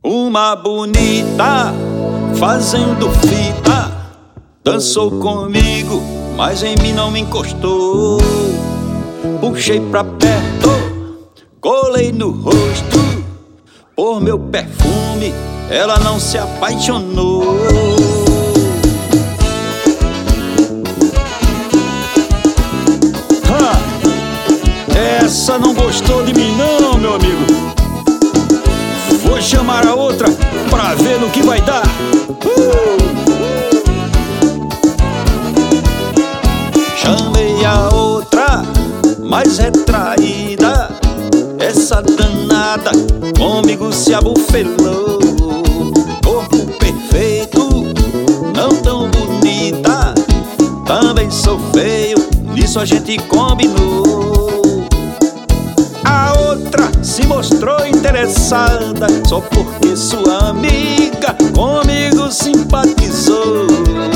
Uma bonita fazendo fita dançou comigo, mas em mim não me encostou. Puxei pra perto, colei no rosto. Por meu perfume, ela não se apaixonou. Essa não gostou de mim não, meu amigo. Vou chamar a outra pra ver no que vai dar. Chamei a outra, mais retraída. Essa danada comigo se abufelou. Corpo perfeito, não tão bonita. Também sou feio, nisso a gente combinou. A outra se mostrou interessada só porque sua amiga comigo simpatizou.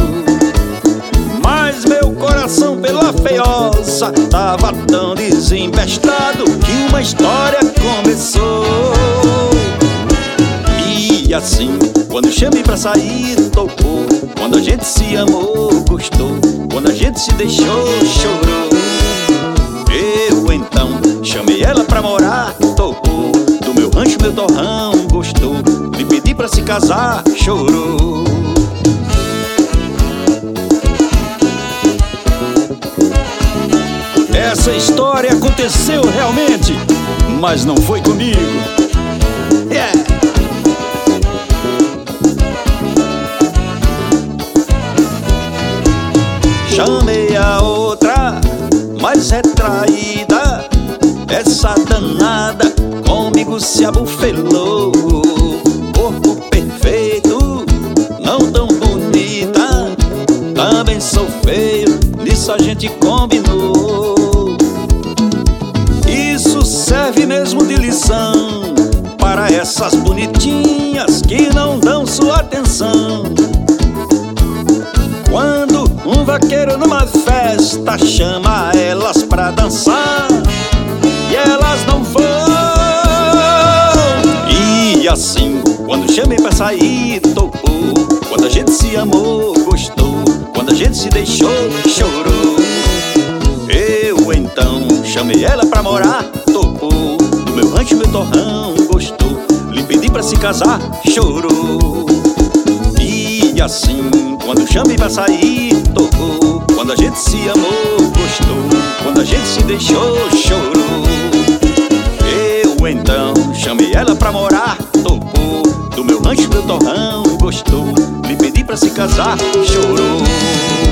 Mas meu coração pela feiosa tava tão desembestado que uma história começou. E assim, quando chamei pra sair, topou. Quando a gente se amou, gostou. Quando a gente se deixou, chorou. Eu então chamei ela pra morar, topou. Do meu rancho, meu torrão, gostou. Lhe pedi pra se casar, chorou. Essa história aconteceu realmente, mas não foi comigo. Chamei a outra, mais retraída. Essa danada comigo se abufelou. Corpo perfeito, não tão bonita. Também sou feio, nisso a gente combinou. Isso serve mesmo de lição para essas bonitinhas que não dão sua atenção. Quando um vaqueiro numa festa chama elas pra dançar e elas não vão. E assim, quando chamei pra sair, topou. Quando a gente se amou, gostou. Quando a gente se deixou, chorou. Eu então chamei ela pra morar, topou. Do meu rancho, meu torrão, gostou. Lhe pedi pra se casar, chorou. E assim, quando chamei pra sair, topou. Quando a gente se amou, gostou. Quando a gente se deixou, chorou. Eu então chamei ela pra morar, topou. Do meu rancho, meu torrão, gostou. Lhe pedi pra se casar, chorou.